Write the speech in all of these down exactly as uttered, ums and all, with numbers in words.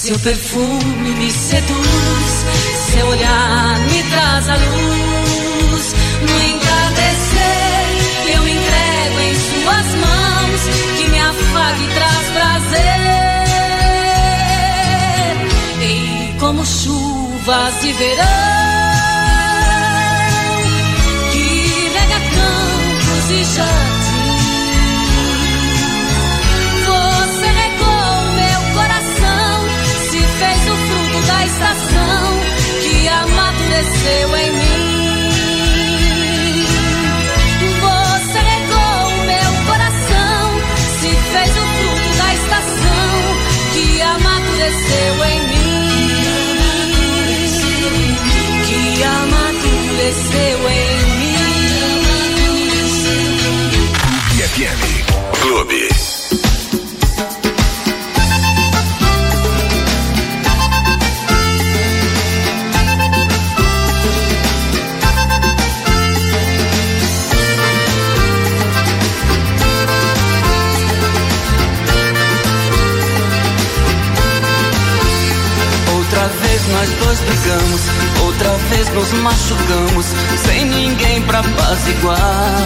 Seu perfume me seduz, seu olhar me traz a luz. No entardecer eu entrego em suas mãos, que me afaga e traz prazer. E como chuvas de verão, que rega campos e jardins, você regou meu coração, se fez o fruto da estação que amadureceu em mim. Você regou meu coração, se fez o fruto da estação que amadureceu em mim. Que amadureceu em mim. F M Clube. Outra vez nós dois brigamos, outra vez nos machucamos, sem ninguém pra apaziguar.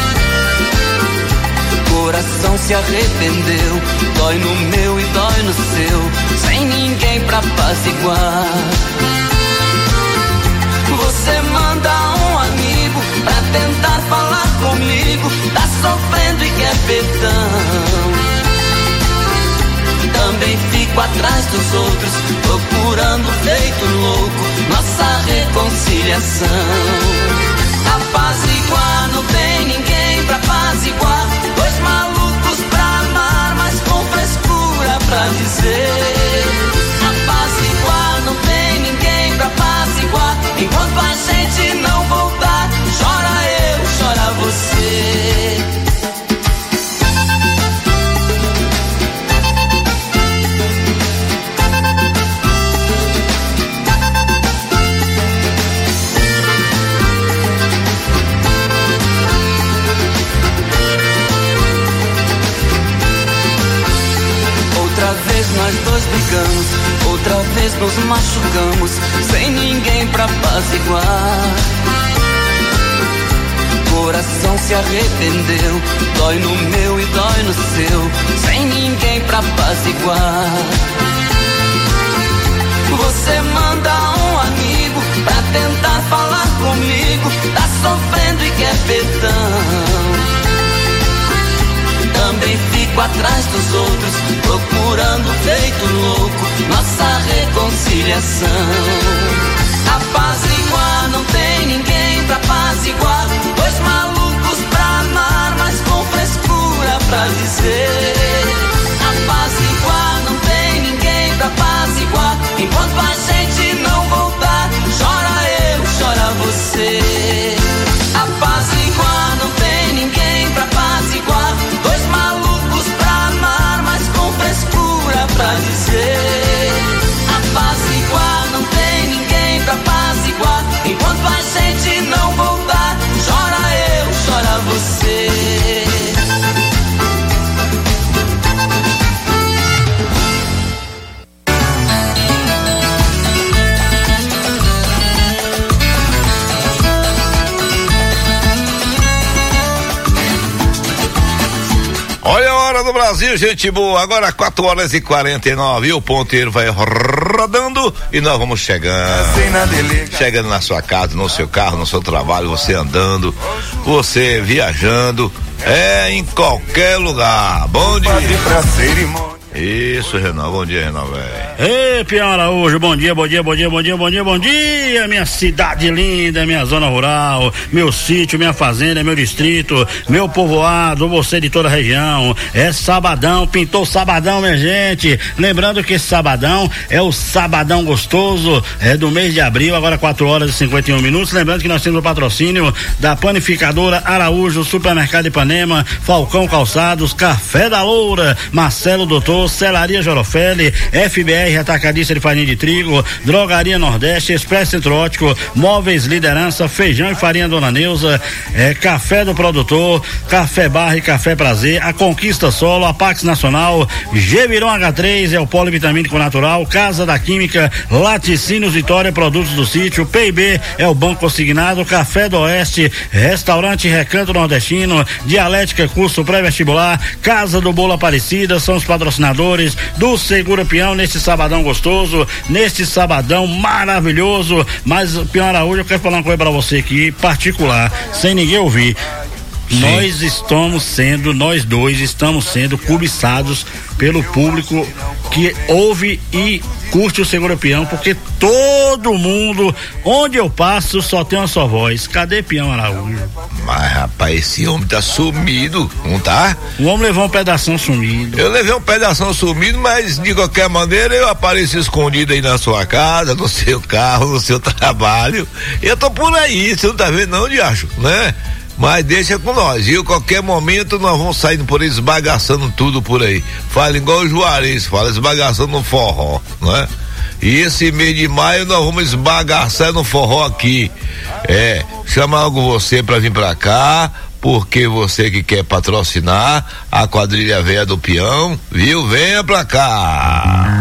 Coração se arrependeu, dói no meu e dói no seu, sem ninguém pra apaziguar. Você manda um amigo pra tentar falar comigo, tá sofrendo e quer perdão. Também fico atrás dos outros, procurando feito louco nossa reconciliação. Apaziguar, não tem ninguém pra apaziguar, dois malucos pra amar, mas com frescura pra dizer. Apaziguar, não tem ninguém pra apaziguar, enquanto a gente não voltar, chora eu, chora você. Outra vez nós dois brigamos, outra vez nos machucamos, sem ninguém pra apaziguar. Coração se arrependeu, dói no meu e dói no seu, sem ninguém pra apaziguar. Você manda um amigo pra tentar falar comigo, tá sofrendo e quer perdão. Também fico atrás dos outros, procurando feito louco nossa reconciliação. Apaziguar, não tem ninguém pra apaziguar, dois malucos pra amar, mas com frescura pra dizer. Apaziguar, não tem ninguém pra apaziguar, enquanto a gente não voltar, chora eu, chora você. Apaziguar, não tem ninguém pra apaziguar, dois malucos pra amar, mas com frescura pra dizer. Apaziguar, não tem ninguém pra apaziguar, enquanto a gente não voltar, chora eu, chora você. Olha a hora do Brasil, gente boa. Agora quatro horas e quarenta e nove. E o ponteiro vai rodando e nós vamos chegando. Chegando na sua casa, no seu carro, no seu trabalho, você andando, você viajando, é em qualquer lugar. Bom dia. Isso, Renan. Bom dia, Renan, velho. Ei, Pião Araújo, bom dia, bom dia, bom dia, bom dia, bom dia, bom dia, minha cidade linda, minha zona rural, meu sítio, minha fazenda, meu distrito, meu povoado, você de toda a região. É sabadão, pintou sabadão, minha gente. Lembrando que esse sabadão é o sabadão gostoso, é do mês de abril, agora quatro horas e cinquenta e um minutos. Lembrando que nós temos o patrocínio da Panificadora Araújo, Supermercado Ipanema, Falcão Calçados, Café da Loura, Marcelo Doutor, Celaria Jorofeli, F B R Atacadista de Farinha de Trigo, Drogaria Nordeste, Expresso Centro-Ótico, Móveis Liderança, Feijão e Farinha Dona Neuza, é, Café do Produtor, Café Barra e Café Prazer, a Conquista Solo, a Pax Nacional, Geviron H três, é o polivitamínico natural, Casa da Química, Laticínios Vitória, Produtos do Sítio, P I B é o Banco Consignado, Café do Oeste, Restaurante Recanto Nordestino, Dialética Curso Pré-Vestibular, Casa do Bolo Aparecida, são os patrocinadores do Segura Peão neste sabadão gostoso, neste sabadão maravilhoso. Mas, Peão Araújo, eu quero falar uma coisa pra você aqui, particular, sem ninguém ouvir. Sim. Nós estamos sendo, nós dois estamos sendo cobiçados pelo público que ouve e curte o Segura Peão, porque todo mundo, onde eu passo, só tem uma só voz. Cadê Peão Araújo? Mas, rapaz, esse homem tá sumido, não tá? O homem levou um pedação sumido. Eu levei um pedação sumido, mas de qualquer maneira eu apareço escondido aí na sua casa, no seu carro, no seu trabalho. Eu tô por aí, você não tá vendo não, Diacho, né? Mas deixa com nós, viu? Qualquer momento nós vamos saindo por aí, esbagaçando tudo por aí. Fala igual o Juarez, fala esbagaçando no forró, né? E esse mês de maio nós vamos esbagaçar no forró aqui. É, chama algo você pra vir pra cá, porque você que quer patrocinar a quadrilha velha do peão, viu? Venha pra cá.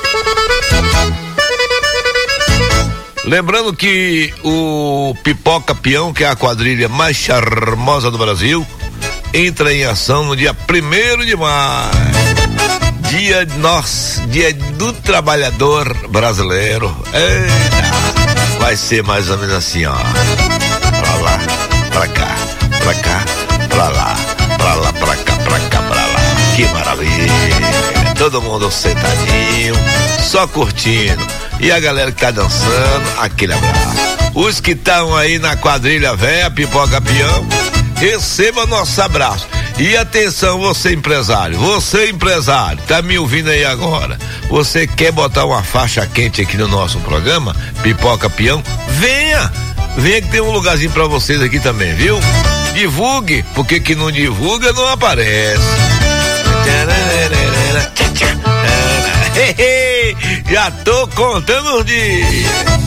Lembrando que o Pipoca Peão, que é a quadrilha mais charmosa do Brasil, entra em ação no dia primeiro de maio. Dia nosso, dia do trabalhador brasileiro. Eita, vai ser mais ou menos assim, ó. Pra lá, pra cá, pra cá, pra lá, pra lá, pra cá, pra cá, pra lá. Que maravilha. Todo mundo sentadinho, só curtindo. E a galera que tá dançando, aquele abraço. Os que estão aí na quadrilha velha, Pipoca Peão, receba nosso abraço. E atenção, você empresário, você empresário, tá me ouvindo aí agora? Você quer botar uma faixa quente aqui no nosso programa, Pipoca Peão? Venha! Venha que tem um lugarzinho pra vocês aqui também, viu? Divulgue, porque que não divulga não aparece. Já tô contando os dias.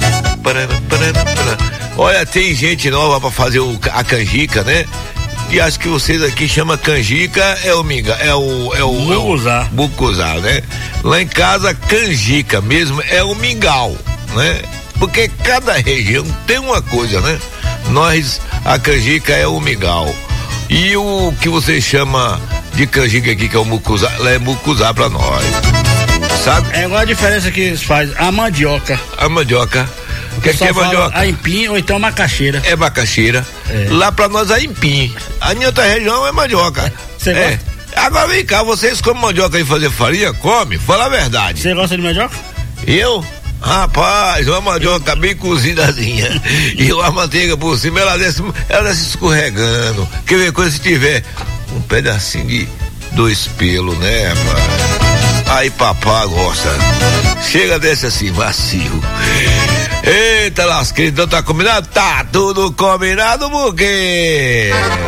Olha, tem gente nova pra fazer o, a canjica, né? E acho que vocês aqui chamam canjica, é o minga, é o é o bucuzá, bucuzá, né? Lá em casa canjica mesmo é o mingau, né? Porque cada região tem uma coisa, né? Nós a canjica é o mingau. E o que você chama de canjica aqui, que é o mucuzá, é mucuzá pra nós. Sabe? É igual a diferença que faz a mandioca. A mandioca. O que, que é mandioca? A empim ou então macaxeira. É macaxeira. É. Lá pra nós é empim. A minha outra região é mandioca. Você é. gosta? Agora vem cá, vocês comem mandioca e fazer farinha? Come, fala a verdade. Você gosta de mandioca? Eu? Rapaz, uma mandioca bem cozidazinha e uma manteiga por cima, ela desce, ela desce escorregando. Quer ver, quando se tiver um pedacinho de dois pelos, né, rapaz? Aí papá gosta. Chega desse assim, macio. Eita lasqueira, então tá combinado? Tá tudo combinado porque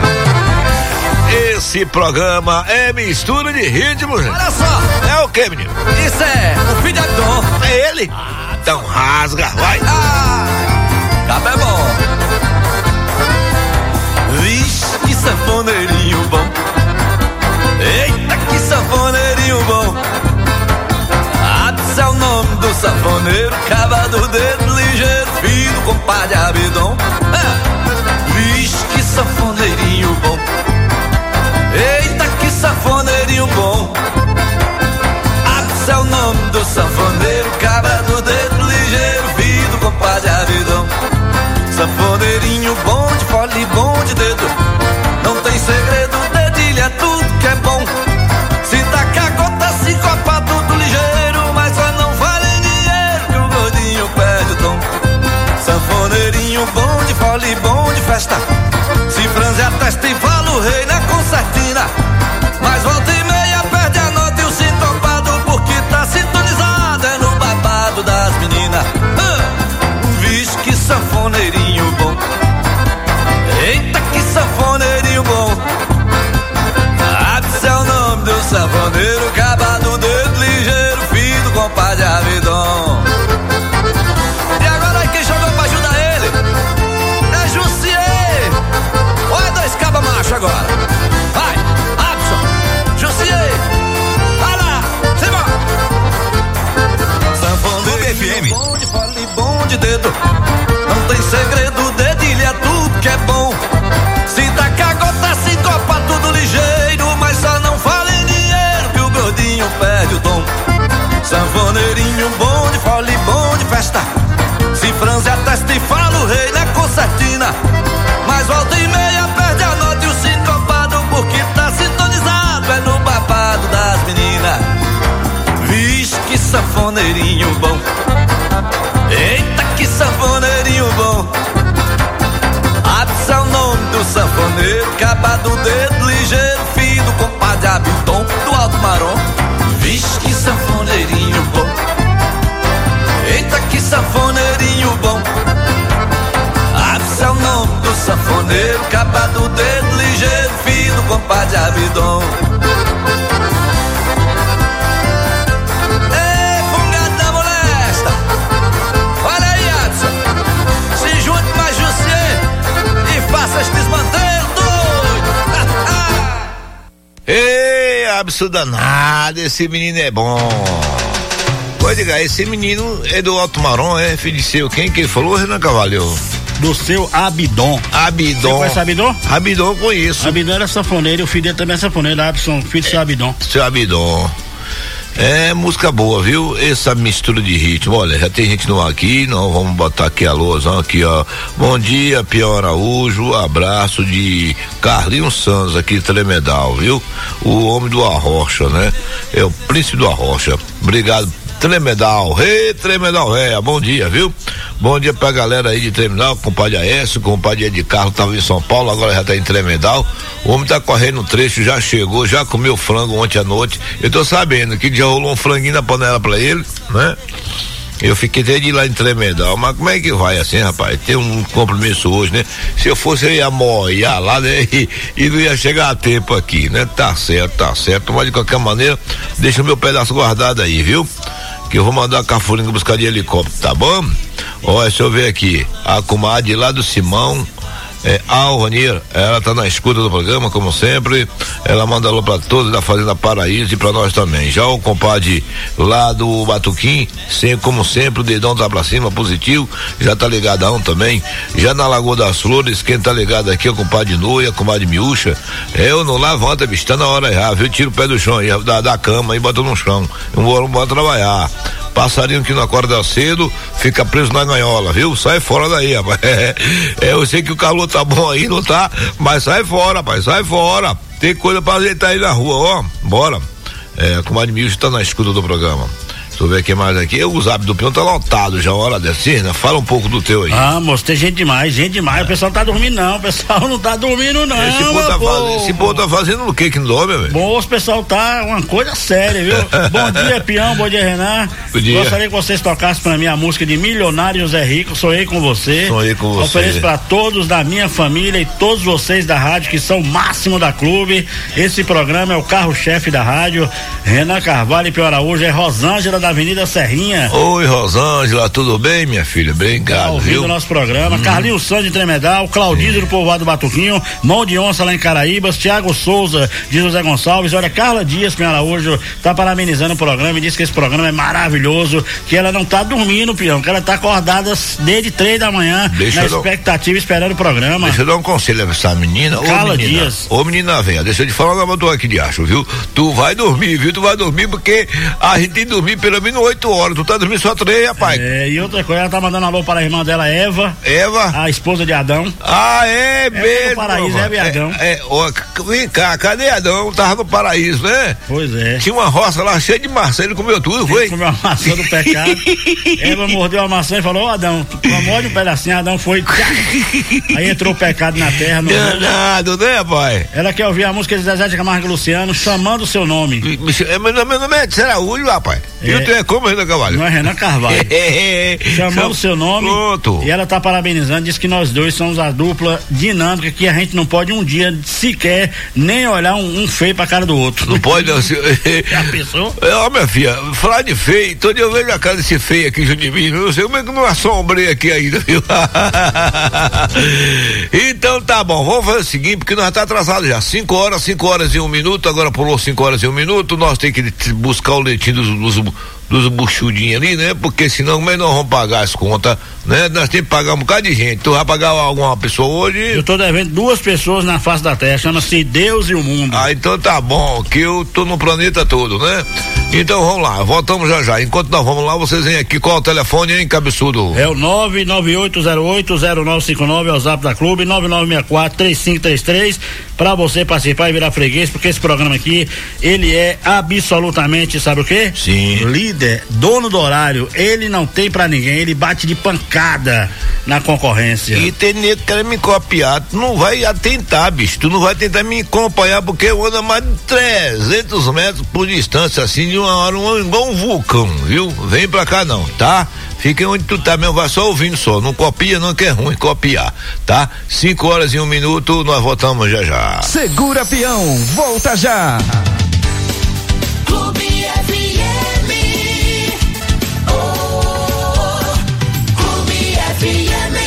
esse programa é mistura de ritmos. Olha só. É o que, menino? Isso é o filho de Dom. É ele? Então rasga, vai. Ah, tá bem bom. Vixe, que sanfoneirinho bom. Eita, que sanfoneirinho bom. Esse é o nome do sanfoneiro, cava do dedo ligeiro, filho, compadre Abidom. Ah, vixe, que sanfoneirinho bom. Eita, que sanfoneirinho bom. Esse é o nome do sanfoneiro, cava do dedo ligeiro, filho, compadre Abidom. Sanfoneirinho bom de fole, bom de dedo. Não tem segredo, dedilha tudo que é bom. Se tacar gota, sincopa tudo ligeiro, mas só não vale dinheiro que o gordinho perde o tom. Sanfoneirinho bom de fole, bom de festa. Se franze a testa e fala o rei na concertina. Mas volta e meia perde a nota e o sintopado, porque tá sintonizado é no babado das meninas. Ah, vixe, que sanfoneirinho bom. Eita, que sanfoneirinho bom. Ah, esse é o nome do sanfoneiro, caba do dedo sanfoneiro, caba do dedo ligeiro, filho do compadre Abidon, do Alto Marom. Vixe, que sanfoneirinho bom. Eita, que sanfoneirinho bom. Abre seu nome do sanfoneiro, caba do dedo ligeiro, filho do compadre Abidon. Ei, fungada molesta. Olha aí, Adson. Se junte mais você e faça este desmanteiro doido. Ei, absurda nada, esse menino é bom. Pode ligar, esse menino é do Alto Marom, é filho de seu, quem que falou, Renan Carvalho? Do seu Abidon. Abidon. Você conhece Abidon? Abidon eu conheço. Abidon era sanfoneiro, o filho dele também é sanfoneiro, Abson, filho do seu Abidon. Seu Abidon. É música boa, viu? Essa mistura de ritmo. Olha, já tem gente no ar aqui, nós vamos botar aqui a luzão aqui, ó. Bom dia, Pião Araújo, abraço de Carlinhos Santos aqui, Tremedal, viu? O homem do Arrocha, né? É o príncipe do Arrocha. Obrigado, Tremedal. Rei, hey, Tremedal, é, bom dia, viu? Bom dia pra galera aí de Tremedal, compadre Aécio, compadre de Carlos, tava em São Paulo, agora já tá em Tremedal. O homem tá correndo no trecho, já chegou, já comeu frango ontem à noite. Eu tô sabendo que já rolou um franguinho na panela pra ele, né? Eu fiquei até de ir lá em Tremedal, mas como é que vai assim, rapaz? Tem um compromisso hoje, né? Se eu fosse, eu ia moiar lá, né? E, e não ia chegar a tempo aqui, né? Tá certo, tá certo, mas de qualquer maneira, deixa o meu pedaço guardado aí, viu? Que eu vou mandar a Cafuringa buscar de helicóptero, tá bom? Olha, deixa eu ver aqui, a comadre lá do Simão, é, Alvanir, ela tá na escuta do programa, como sempre, ela manda alô pra todos da Fazenda Paraíso e pra nós também. Já o compadre lá do Batuquim, sempre, como sempre, o dedão tá pra cima, positivo, já tá ligadão também. Já na Lagoa das Flores, quem tá ligado aqui é o compadre Noia, comadre Miúcha. Eu não levanta, bicho, tá na hora já, viu? Tira o pé do chão aí, da, da cama e bota no chão. Eu vou, vou trabalhar. Passarinho que não acorda cedo, fica preso na ganhola, viu? Sai fora daí, rapaz. É, é, eu sei que o calor tá bom aí, não tá? Mas sai fora, rapaz, sai fora. Tem coisa pra ajeitar aí na rua, ó. Bora. É, a comadre Milton tá na escuta do programa. Deixa eu ver aqui mais aqui. O zap do Pião tá lotado já, hora dessa, né? Fala um pouco do teu aí. Ah, moço, tem gente demais, gente demais. O pessoal tá dormindo, não. O pessoal não tá dormindo, não. Esse povo tá, faz... Esse povo tá fazendo o que que não dorme, velho? Bom, o pessoal tá uma coisa séria, viu? Bom dia, Pião, bom dia, Renan. Bom dia. Gostaria que vocês tocassem pra mim a música de Milionário Zé Rico, Sonhei com Você. Sonhei com Você. Ofereço pra todos da minha família e todos vocês da rádio, que são o máximo da clube. Esse programa é o carro-chefe da rádio. Renan Carvalho e Pião Araújo, é Rosângela da Avenida Serrinha. Oi, Rosângela, tudo bem, minha filha? Obrigado, tá ouvindo o nosso programa. Hum. Carlinhos Santos de Tremedal, Claudísio do Povoado Batuquinho, Mão de Onça lá em Caraíbas, Tiago Souza de José Gonçalves. Olha, Carla Dias, Pião Araújo, tá parabenizando o programa e diz que esse programa é maravilhoso, que ela não tá dormindo, Pião, que ela tá acordada desde três da manhã, deixa na expectativa, dar... esperando o programa. Deixa eu dar um conselho pra essa menina. Carla ô, menina, Dias. Ô, menina, velha, deixa eu te falar uma coisa aqui de acho, viu? Tu vai dormir, viu? Tu vai dormir porque a gente tem que dormir pelo menos oito horas. Tu tá dormindo só três, rapaz. É, e outra coisa, ela tá mandando alô para a irmã dela, Eva. Eva? A esposa de Adão. Ah, é Eva mesmo. No Paraíso, Eva e Adão. É, é, ó, vem cá, cadê Adão? Tava no Paraíso, né? Pois é. Tinha uma roça lá cheia de maçã, ele comeu tudo, foi? Ele comeu uma maçã do pecado. Eva mordeu a maçã e falou, ô Adão, morde um pedacinho, Adão foi. Aí entrou o pecado na terra. No... Danado, né, pai? Ela quer ouvir a música de Zezé de Camargo e Luciano, chamando o seu nome. Meu nome é Araújo, rapaz. É. E o teu é como, Renan Carvalho? Não é Renan Carvalho. Chamou o seu nome. Pronto. E ela tá parabenizando, diz que nós dois somos a dupla dinâmica, que a gente não pode um dia sequer nem olhar um, um feio pra cara do outro. Não pode, não. Já pensou? Ó, minha filha, falar de feio, todo dia eu vejo a cara desse feio aqui junto de mim, eu não sei como é que não assombrei aqui ainda, viu? Então tá bom, vamos fazer o seguinte, porque nós tá atrasado já, cinco horas, cinco horas e um minuto, agora pulou cinco horas e um minuto, nós tem que buscar o leitinho dos, dos dos buchudinhos ali, né? Porque senão como é que nós vamos pagar as contas, né? Nós temos que pagar um bocado de gente. Tu vai pagar alguma pessoa hoje? Eu tô devendo duas pessoas na face da terra, chama-se Deus e o mundo. Ah, então tá bom, que eu tô no planeta todo, né? Então vamos lá, voltamos já já. Enquanto nós vamos lá, vocês vêm aqui, qual é o telefone, hein, cabeçudo? É o nove nove oito zero oito zero nove cinco nove, é o zap da clube, nove nove seis quatro três cinco três três, pra você participar e virar freguês, porque esse programa aqui, ele é absolutamente, sabe o quê? Sim. Líder líder, dono do horário, ele não tem pra ninguém, ele bate de pancada na concorrência. E tem nego que quer me copiar, tu não vai tentar, bicho, tu não vai tentar me acompanhar porque eu ando a mais de trezentos metros por distância, assim, de uma hora, um, igual um vulcão, viu? Vem pra cá não, tá? Fica onde tu tá mesmo, vai só ouvindo só, não copia não, que é ruim copiar, tá? Cinco horas e um minuto, nós voltamos já já. Segura peão, volta já. Clube F M. Oh, Clube F M.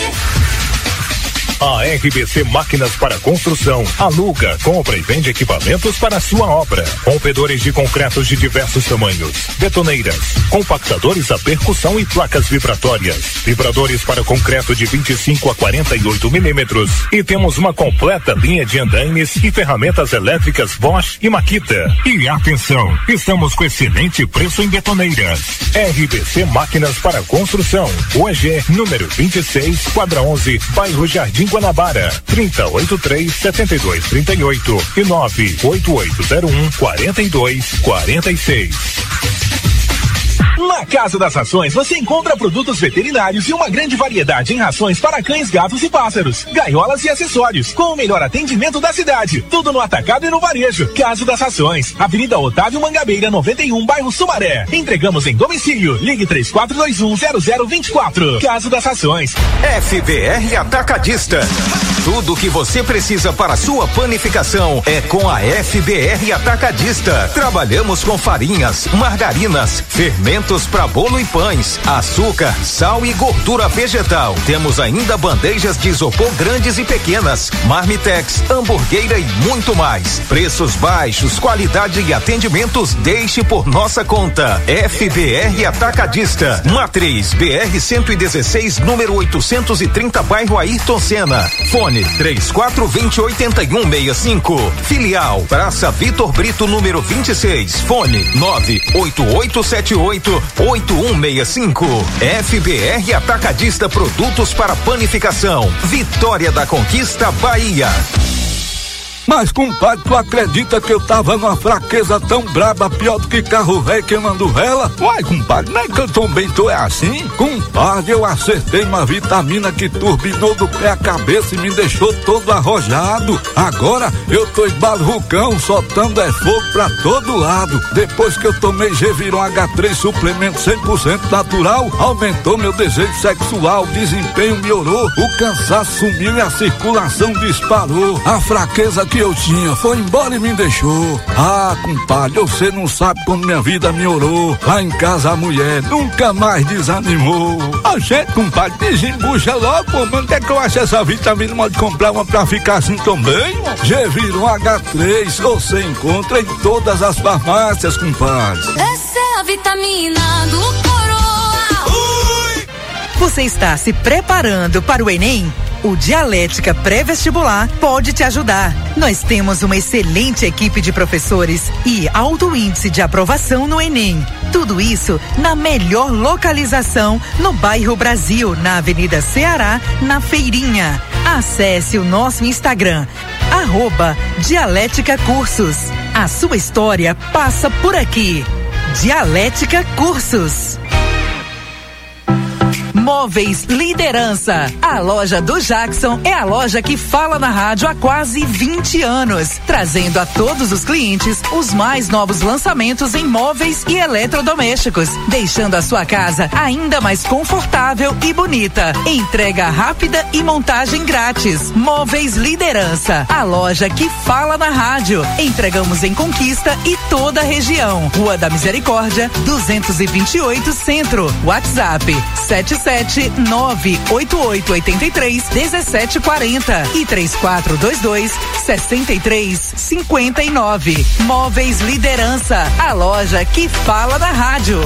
A R B C Máquinas para Construção aluga, compra e vende equipamentos para a sua obra. Rompedores de concretos de diversos tamanhos, betoneiras, compactadores a percussão e placas vibratórias, vibradores para concreto de vinte e cinco a quarenta e oito milímetros. E temos uma completa linha de andaimes e ferramentas elétricas Bosch e Makita. E atenção, estamos com excelente preço em betoneiras. R B C Máquinas para Construção, U E G, número vinte e seis, quadra onze, bairro Jardim Guanabara, trinta, oitenta e três, setenta e dois, trinta e oito e nove oito oito zero um, quarenta e dois, quarenta e seis. Na Casa das Rações você encontra produtos veterinários e uma grande variedade em rações para cães, gatos e pássaros, gaiolas e acessórios, com o melhor atendimento da cidade. Tudo no atacado e no varejo. Casa das Rações, Avenida Otávio Mangabeira, noventa e um, bairro Sumaré. Entregamos em domicílio. Ligue três quatro dois um, zero zero dois quatro. Casa das Rações. F B R Atacadista. Tudo o que você precisa para sua panificação é com a F B R Atacadista. Trabalhamos com farinhas, margarinas, fermentos para bolo e pães, açúcar, sal e gordura vegetal. Temos ainda bandejas de isopor grandes e pequenas, marmitex, hamburgueira e muito mais. Preços baixos, qualidade e atendimentos deixe por nossa conta. F B R Atacadista, Matriz B R cento e dezesseis, número oitocentos e trinta, bairro Ayrton Senna. Fone três quatro dois zero, oito um seis cinco. Filial Praça Vitor Brito, número vinte e seis. Fone nove oito oito sete oito, oito um seis cinco. F B R Atacadista, produtos para panificação. Vitória da Conquista, Bahia. Mas, compadre, tu acredita que eu tava numa fraqueza tão braba, pior do que carro velho queimando vela? Uai, compadre, não é que eu também tô é assim? Compadre, eu acertei uma vitamina que turbinou do pé à cabeça e me deixou todo arrojado. Agora eu tô igual vulcão, soltando é fogo pra todo lado. Depois que eu tomei Geviron H três, suplemento cem por cento natural, aumentou meu desejo sexual, o desempenho melhorou, o cansaço sumiu e a circulação disparou. A fraqueza que eu tinha foi embora e me deixou. Ah, compadre, você não sabe como minha vida melhorou. Lá em casa a mulher nunca mais desanimou. A gente, compadre, desembucha logo, pô, mas onde é que eu acho essa vitamina? Pode comprar uma pra ficar assim também? Geviron H três, você encontra em todas as farmácias, compadre. Essa é a vitamina do Coroa. Ui! Você está se preparando para o Enem? O Dialética Pré-Vestibular pode te ajudar. Nós temos uma excelente equipe de professores e alto índice de aprovação no Enem. Tudo isso na melhor localização no bairro Brasil, na Avenida Ceará, na Feirinha. Acesse o nosso Instagram, arroba Dialética Cursos. A sua história passa por aqui. Dialética Cursos. Móveis Liderança. A loja do Jackson é a loja que fala na rádio há quase vinte anos, trazendo a todos os clientes os mais novos lançamentos em móveis e eletrodomésticos, deixando a sua casa ainda mais confortável e bonita. Entrega rápida e montagem grátis. Móveis Liderança, a loja que fala na rádio. Entregamos em Conquista e toda a região. Rua da Misericórdia, duzentos e vinte e oito, Centro. WhatsApp sete sete nove oito oito oito três um sete quatro zero e três quatro dois dois sessenta e três cinquenta e nove. Móveis Liderança, a loja que fala na rádio.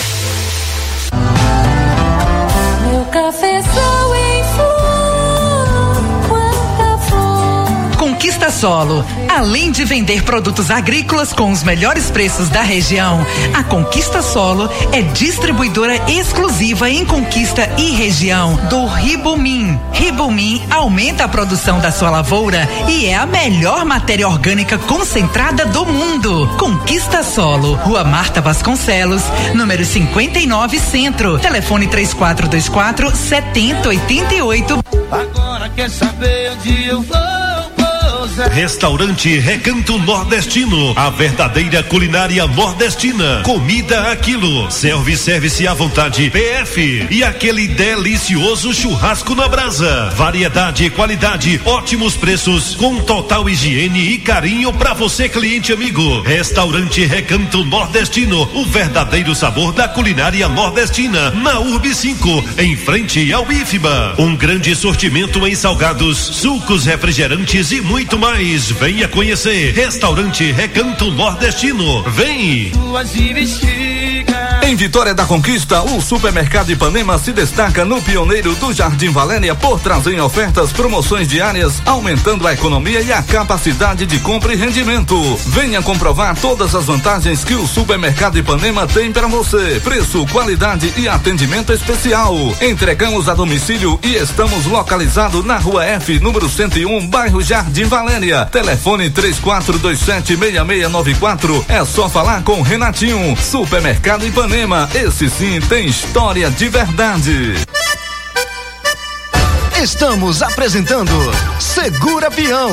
Meu cafezal em flor, quanta flor. Conquista Conquista Solo. Além de vender produtos agrícolas com os melhores preços da região, a Conquista Solo é distribuidora exclusiva em Conquista e região do Ribomin. Ribomin aumenta a produção da sua lavoura e é a melhor matéria orgânica concentrada do mundo. Conquista Solo, Rua Marta Vasconcelos, número cinquenta e nove Centro. Telefone três quatro dois quatro, sete zero oito oito. Agora quer saber onde eu vou? Restaurante Recanto Nordestino, a verdadeira culinária nordestina. Comida a quilo, self-service à vontade, P F e aquele delicioso churrasco na brasa. Variedade e qualidade, ótimos preços, com total higiene e carinho para você, cliente amigo. Restaurante Recanto Nordestino, o verdadeiro sabor da culinária nordestina, na Urb cinco, em frente ao I F B A. Um grande sortimento em salgados, sucos, refrigerantes e muito mais. Venha conhecer Restaurante Recanto Nordestino. Vem! Em Vitória da Conquista, o Supermercado Ipanema se destaca no pioneiro do Jardim Valéria por trazer ofertas, promoções diárias, aumentando a economia e a capacidade de compra e rendimento. Venha comprovar todas as vantagens que o Supermercado Ipanema tem para você. Preço, qualidade e atendimento especial. Entregamos a domicílio e estamos localizados na Rua F, número cento e um, bairro Jardim Valéria. Telefone três quatro dois sete, seis seis nove quatro. É só falar com Renatinho. Supermercado Ipanema. Esse sim tem história de verdade. Estamos apresentando Segura Peão.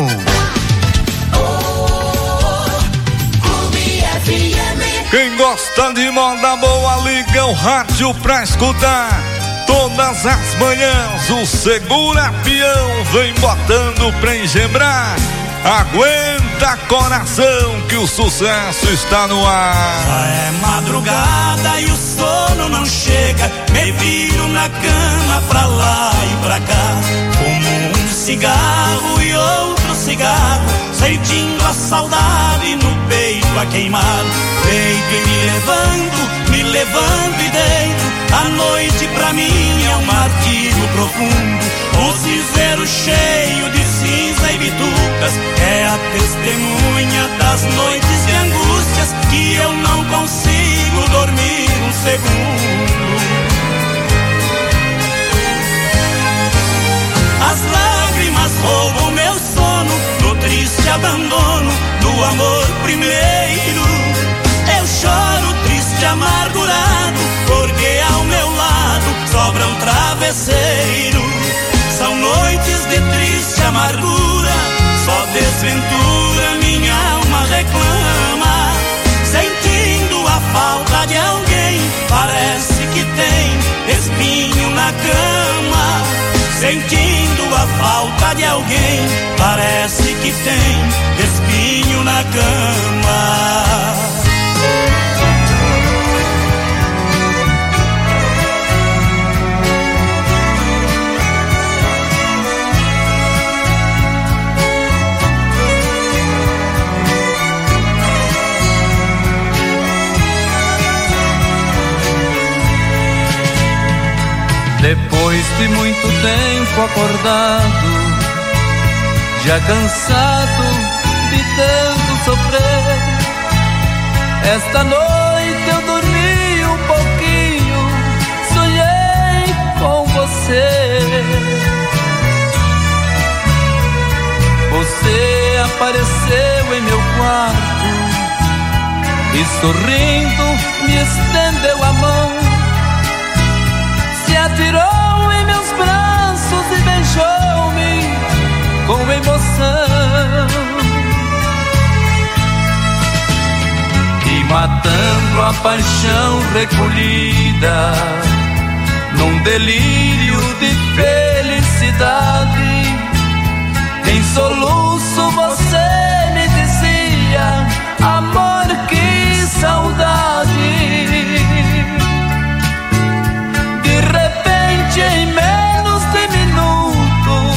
Quem gosta de moda boa, liga o rádio pra escutar. Todas as manhãs o Segura Peão vem botando pra engembrar. Aguenta, coração, que o sucesso está no ar. Já é madrugada e o sono não chega. Me viro na cama pra lá e pra cá. Como um cigarro e outro cigarro, sentindo a saudade no peito a queimar. Peito e me levando, me levando e deito. A noite pra mim é um martírio profundo. Um cinzeiro cheio de cinza e bitucas é a testemunha das noites de angústias que eu não consigo dormir um segundo. As lágrimas roubam meu sono no triste abandono do amor primeiro. Eu choro triste, amargurado, porque ao meu lado sobra um travesseiro. São noites de triste amargura, só desventura minha alma reclama. Sentindo a falta de alguém, parece que tem espinho na cama. Sentindo a falta de alguém, parece que tem espinho na cama. Depois de muito tempo acordado, já cansado de tanto sofrer, esta noite eu dormi um pouquinho, sonhei com você. Você apareceu em meu quarto e sorrindo me estendeu a mão. Atirou em meus braços e beijou-me com emoção. E matando a paixão recolhida num delírio de felicidade, em soluço você me dizia: amor, que saudade. Em menos de minuto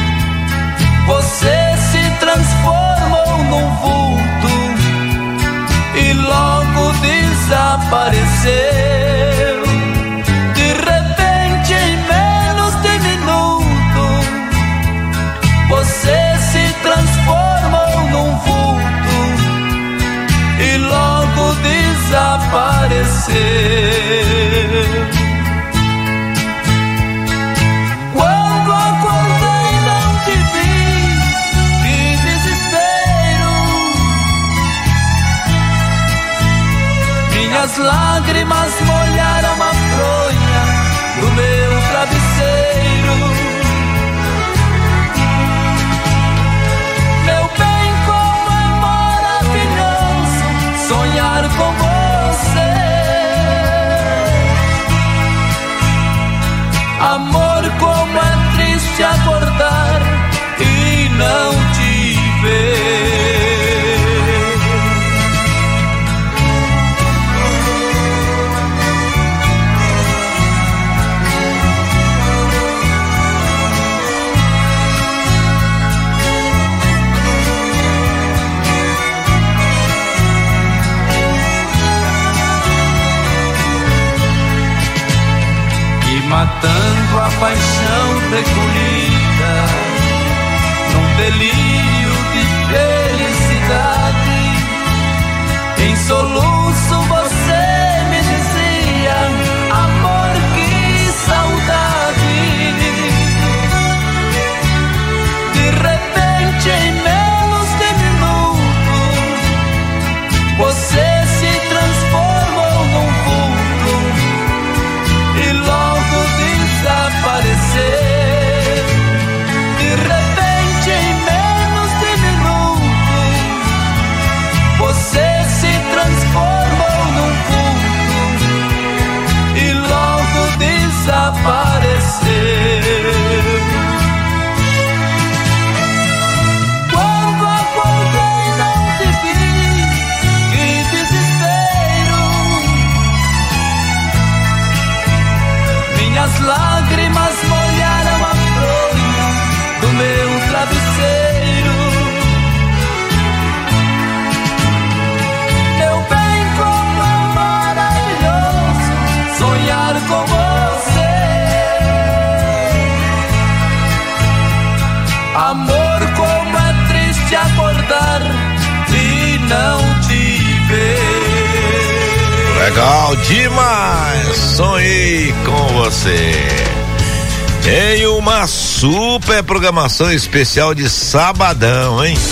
você se transformou num vulto e logo desapareceu. De repente, em menos de minuto você se transformou Quando acordei não te vi, que desespero. Minhas lágrimas molharam a fronha do meu travesseiro. Meu bem, como é maravilhoso sonhar com você. Amor, como é triste acordar e não te ver. Matando a paixão recolhida num delírio de felicidade. Em soluço você me dizia: amor, que saudade. De repente, em menos de minutos, você se transformou num vulto e logo desaparecer. De repente, em menos de minutos, você se transformou num vulto e logo desaparecer. Quando acordei não te vi, que desespero. Minhas lágrimas molharam a fronha do meu travesseiro. Meu bem, como é maravilhoso sonhar com você. Amor, como é triste acordar e não te ver. Legal demais, sonhei com você. Em uma super programação especial de sabadão, hein?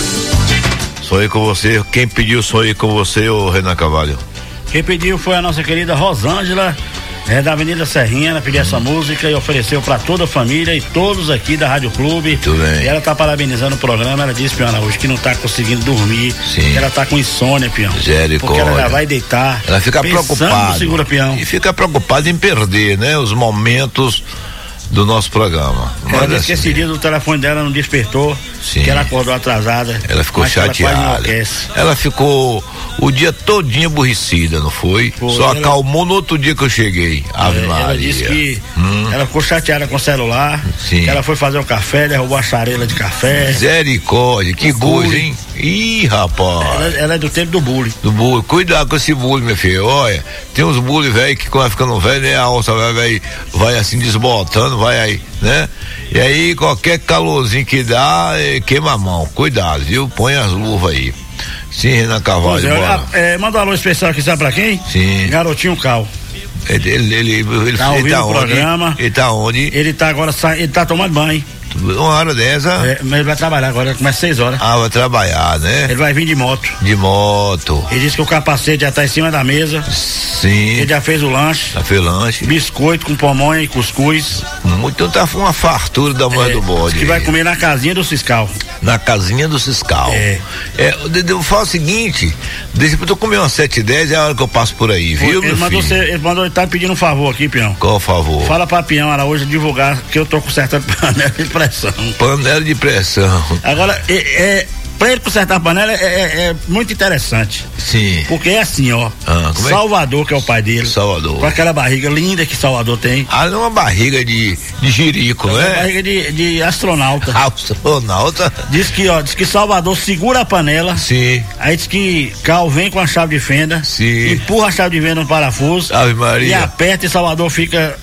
Sonhei com você. Quem pediu sonhei com você, ô Renan Carvalho? Quem pediu foi a nossa querida Rosângela, é da Avenida Serrinha. Ela pediu hum. essa música e ofereceu para toda a família e todos aqui da Rádio Clube. Tudo bem. E ela tá parabenizando o programa. Ela disse, Pião, hoje que não tá conseguindo dormir. Sim. Que ela tá com insônia, Pião. Porque ela já vai deitar. Ela fica preocupada. Segura, Pião. E fica preocupada em perder, né? Os momentos do nosso programa. Ela disse assim, que esse dia o telefone dela não despertou. Sim. Que ela acordou atrasada. Ela ficou chateada. Ela, ela ficou o dia todinho aborrecida, não foi? foi Só ela... acalmou no outro dia que eu cheguei. Ave é, Maria. Ela disse que hum. ela ficou chateada com o celular. Sim. Que ela foi fazer o café, derrubou a charela de café. Misericórdia, que coisa, hein? Ih, rapaz. Ela, ela é do tempo do bullying. Do bullying. Cuidado com esse bullying, meu filho. Olha, tem uns bullying, velho, que quando vai ficando velho, né? A onça vai, vai, vai assim desbotando, vai aí, né? E aí, qualquer calorzinho que dá, queima a mão. Cuidado, viu? Põe as luvas aí. Sim, Renan Carvalho. É, é, manda um alô especial aqui, sabe pra quem? Sim. Garotinho Cal. Ele, ele, ele, ele tá ouvindo tá o programa. Ele tá onde? Ele tá agora, ele tá tomando banho. Uma hora dessa? É, mas ele vai trabalhar agora, começa seis horas. Ah, vai trabalhar, né? Ele vai vir de moto. De moto. Ele disse que o capacete já tá em cima da mesa. Sim. Ele já fez o lanche. Já fez o lanche. Biscoito com pamonha e cuscuz. Então tá uma fartura da mulher é, do bode. Que vai comer na casinha do Ciscal. Na casinha do Ciscal. É. É, eu falo o seguinte, deixa eu comer umas sete e dez, é a hora que eu passo por aí, viu, ele meu mandou filho? Ser, ele mandou, ele tá pedindo um favor aqui, Pião. Qual favor? Fala pra Pião Araújo divulgar que eu tô consertando panela de pressão. Panela de pressão. Agora, é, é, pra ele consertar a panela é, é, é muito interessante. Sim. Porque é assim, ó. Ah, como Salvador, é? que é o pai dele. Salvador. Com aquela barriga linda que Salvador tem. Ah, não é uma barriga de, de jirico, é né? Uma barriga de, de astronauta. Astronauta? Diz que, ó, diz que Salvador segura a panela. Sim. Aí diz que Cal vem com a chave de fenda. Sim. Empurra a chave de fenda no parafuso. Ave Maria. E aperta e Salvador fica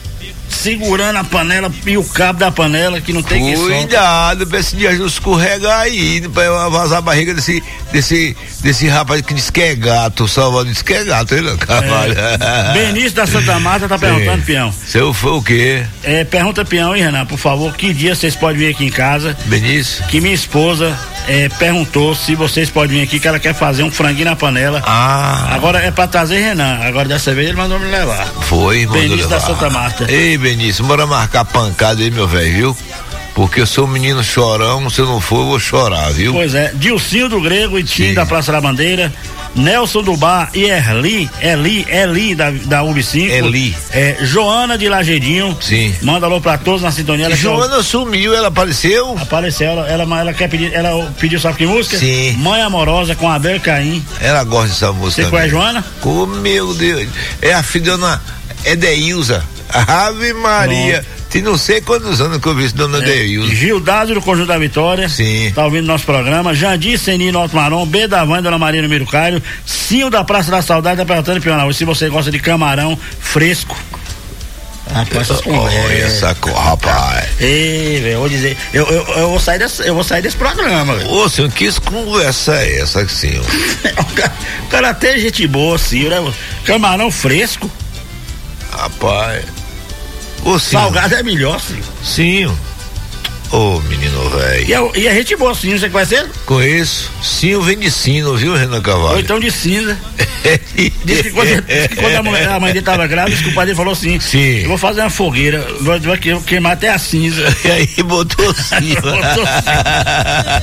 segurando a panela e o cabo da panela que não tem que soltar. Cuidado pra esse dia não escorregar aí, pra vazar a barriga desse, desse, desse rapaz que diz que é gato, Salvador diz que é gato, ele não Carvalho. É. Benício da Santa Marta tá perguntando, Peão. Seu foi o quê? É, pergunta, Peão, hein, Renan, por favor, que dia vocês podem vir aqui em casa? Benício? Que minha esposa é, perguntou se vocês podem vir aqui, que ela quer fazer um franguinho na panela. Ah. Agora é pra trazer Renan, agora dessa vez ele mandou me levar. Foi, mandou Benício levar. da Santa Marta. Ei, Benício, bora marcar pancada aí, meu velho, viu? Porque eu sou um menino chorão, se eu não for, eu vou chorar, viu? Pois é, Dilcinho do Grego e Tim da Praça da Bandeira, Nelson do Bar e Erli, Eli, Eli da, da U B cinco. Eli. É, Joana de Lagedinho. Sim. Manda alô pra todos na sintonia. Ela Joana quer... sumiu, ela apareceu? Apareceu, ela, ela, ela quer pedir, ela pediu, sabe que música? Sim. Mãe Amorosa com Abel Caim. Ela gosta dessa música. Você conhece a Joana? Oh, meu Deus. É a filha da Edeilza. Ave Maria. Pronto. Tem não sei quantos anos que eu vi esse dona é, Deilza. Gildardo do Conjunto da Vitória. Sim. Tá ouvindo nosso programa. Jandir Senino Alto Marom, B da Van, Dona Maria no Miro Cairo. Cinho da Praça da Saudade, tá perguntando, Pional, se você gosta de camarão fresco. Rapaz, essas conversas, rapaz. Ei, velho, eu vou dizer, eu, eu, eu, vou sair desse, eu vou sair desse programa, velho. Ô, senhor, que conversa é essa, senhor? o, cara, o cara tem gente boa, assim, né? Camarão fresco. Rapaz. Ô, salgado é melhor, sim. Sim. Ô, oh, menino velho. E, e a gente boa, sim, você conhece ele? Conheço. Sim, vem de sino, viu, Renan Carvalho? Ou então de cinza. Diz que quando, diz que quando a, mulher, a mãe dele tava grávida, o padre falou assim: sim. Eu vou fazer uma fogueira, vou, vou queimar até a cinza. E aí botou cinza. botou cinza.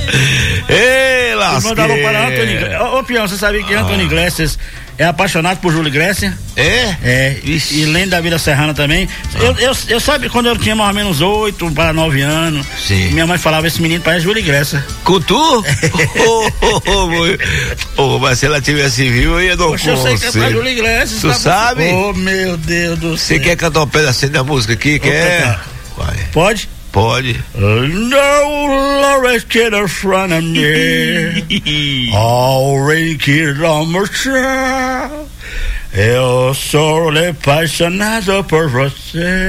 Ei, lasqueira. para Antônio. Ô, ô, Pião, você sabia que ah. Antônio Iglesias é apaixonado por Júlio Iglesias? É? É. Ixi. E Lenda da Vida Serrana também. Ah. Eu, eu, eu sabe, quando eu tinha mais ou menos oito para nove anos, sim. Minha mãe falava: esse menino parece Júlio Iglesias. Com tu? Ô, ô, ô, mas se ela tivesse vivo, eu ia dar um conselho. Eu sei cantar Júlio Iglesias. Tu sabe? Oh, meu Deus do céu. Você quer cantar um pedacinho da música aqui? Vou quer? Vai. Pode? Pode. No Lawrence kid in front of me. Already kid on my child. Eu sou apaixonado por você.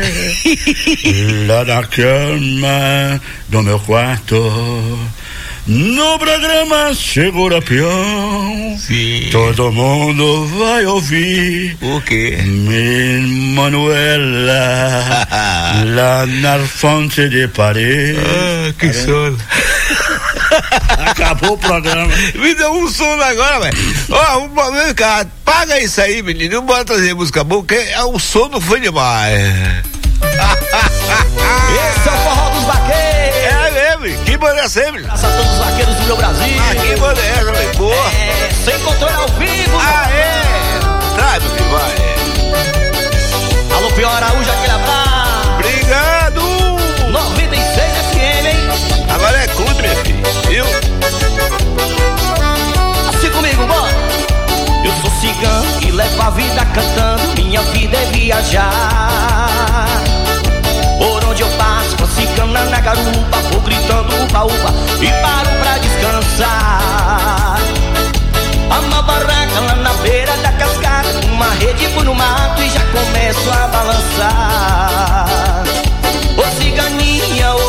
Lá na cama do meu quarto. No programa Segura Peão. Sim. Todo mundo vai ouvir. O quê? Manuela. Lá na fonte de Paris. Ah, que sono. Acabou o programa. Me deu um sono agora, velho. Ó, um momento, cara. Paga isso aí, menino. Não bora trazer música boa, porque o sono foi demais. Esse é o Forró dos Vaqueiros. É mesmo, que banda é essa aí, menino? Graças a todos os vaqueiros do meu Brasil. Ah, que banda é essa, velho? Boa. É, sem controle ao vivo. Ah, é? Traz, meu filho, vai. Alô, Pião Araújo, aquele abraço. Obrigado. noventa e seis F M, hein? Agora é clube, meu filho, viu? Assim comigo, bora. Eu sou cigano e levo a vida cantando. Minha vida é viajar. Por onde eu passo, com a cigana na garupa, vou gritando upa upa e paro pra descansar. Uma barraca lá na beira da cascata, uma rede fui no mato e já começo a balançar. Ô ciganinha, ô,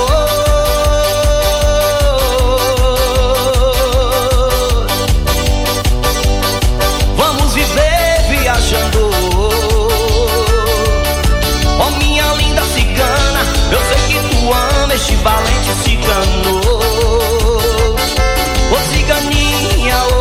vamos viver viajando. Ó minha linda cigana, eu sei que tu ama este valente cigano. Ô ciganinha, ô,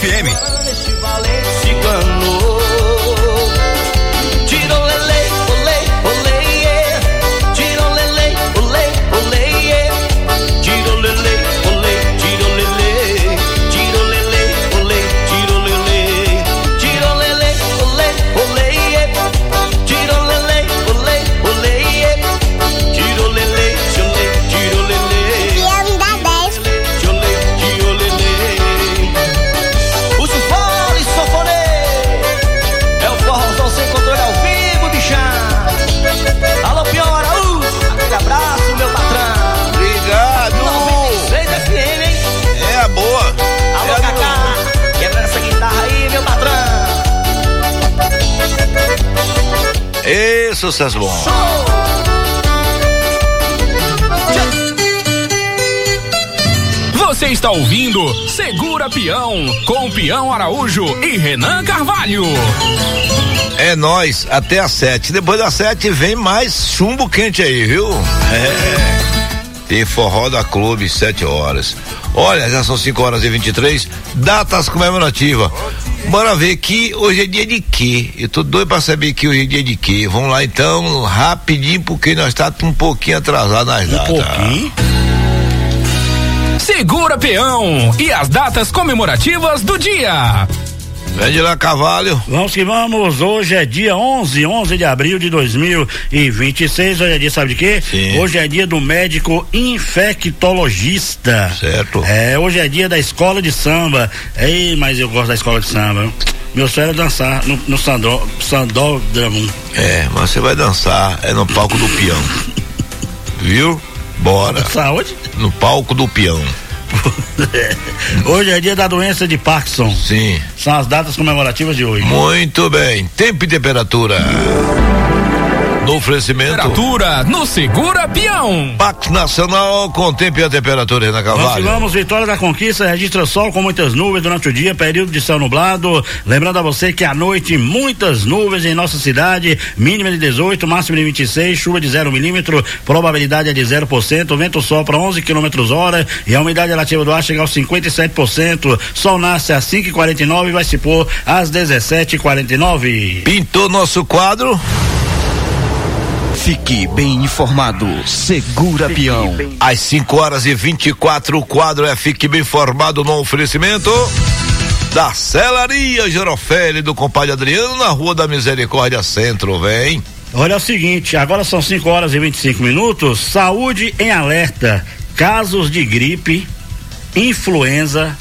F M. Este valente se enganou. Tirolele, olê, olê, é. Tirolele, olê, olê, é. Tirolele, olê, tirolele. Tirolele, olê, tirolele. Tirolele, olê, olê, é. Tirolele, olê, olê, é. Tirolele, tirolele, tirolele. Tirolele, tirolele. Puxa o fole, sofonê. É o forrozão sem controle ao vivo, bichão. Alô, Pião Araújo. Aquele abraço, meu patrão. Obrigado. noventa e seis F M, hein? É a boa. Alô, É a Cacá. Quebra essa guitarra aí, meu patrão. Ê, sucesso bom. Você está ouvindo Segura Peão, com Peão Araújo e Renan Carvalho. É nóis, até às sete. Depois das sete vem mais chumbo quente aí, viu? É. Tem forró da Clube, sete horas. Olha, já são cinco horas e vinte e três. Datas comemorativas. Bora ver que hoje é dia de quê? Eu tô doido pra saber que hoje é dia de quê. Vamos lá então, rapidinho, porque nós tá um pouquinho atrasado nas datas. Um pouquinho? Segura Peão e as datas comemorativas do dia. Vem de lá, Carvalho. Vamos que vamos. Hoje é dia onze, onze de abril de dois mil e vinte e seis. Hoje é dia, sabe de quê? Sim. Hoje é dia do médico infectologista. Certo. É, hoje é dia da escola de samba. Ei, mas eu gosto da escola de samba. Meu sonho era dançar no, no sandó, sandódromo. É, mas você vai dançar, é no palco do peão. Viu? Bora. Saúde? No palco do peão. Hoje é dia da doença de Parkinson. Sim. São as datas comemorativas de hoje. Muito bem. Tempo e temperatura. No oferecimento. Temperatura no Segura Peão. Pax Nacional com tempo e a temperatura, Renan Vamos, Carvalho. vamos, Vitória da Conquista registra sol com muitas nuvens durante o dia, período de céu nublado. Lembrando a você que à noite muitas nuvens em nossa cidade, mínima de dezoito, máxima de vinte e seis, chuva de zero milímetro, probabilidade é de zero por cento, vento sopra onze quilômetros hora e a umidade relativa do ar chega aos cinquenta e sete por cento. Sol nasce às cinco e quarenta e nove e vai se pôr às dezessete e quarenta e nove. Pintou nosso quadro. Fique bem informado. Segura Peão. Às cinco horas e vinte e quatro, o quadro é Fique Bem Informado no oferecimento da Celaria Gerofele do compadre Adriano na Rua da Misericórdia Centro, vem. Olha o seguinte, agora são cinco horas e vinte e cinco minutos. Saúde em alerta. Casos de gripe, influenza,